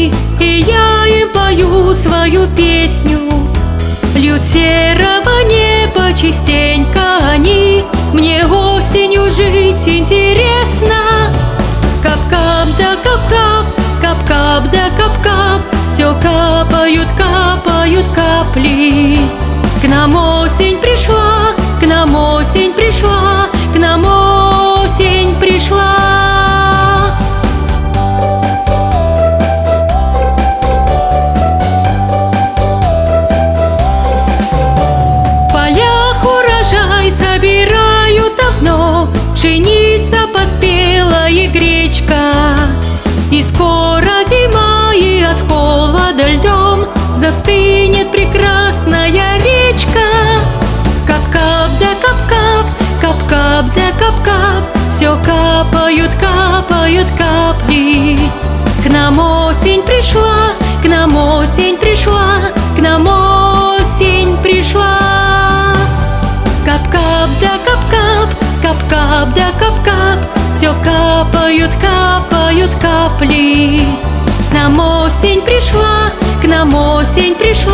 капли, и я им пою свою песню. Льют серого неба частенько они, мне осенью жить интересно. Кап-кап да кап-кап, кап-кап да кап-кап, все капают, капают капли. К нам осень пришла, к нам осень пришла, к нам осень пришла. В полях урожай собирают давно, пшеница поспела и гречка. И скоро зима, и от холода льдом застынет прекрасная речка. Кап-кап да кап-кап, кап-кап да кап-кап, все капают, капают капли. К нам осень пришла, к нам осень пришла, к нам осень пришла. Кап-кап да кап-кап, кап-кап да кап-кап, все капают, капают капли. К нам осень пришла, к нам осень пришла.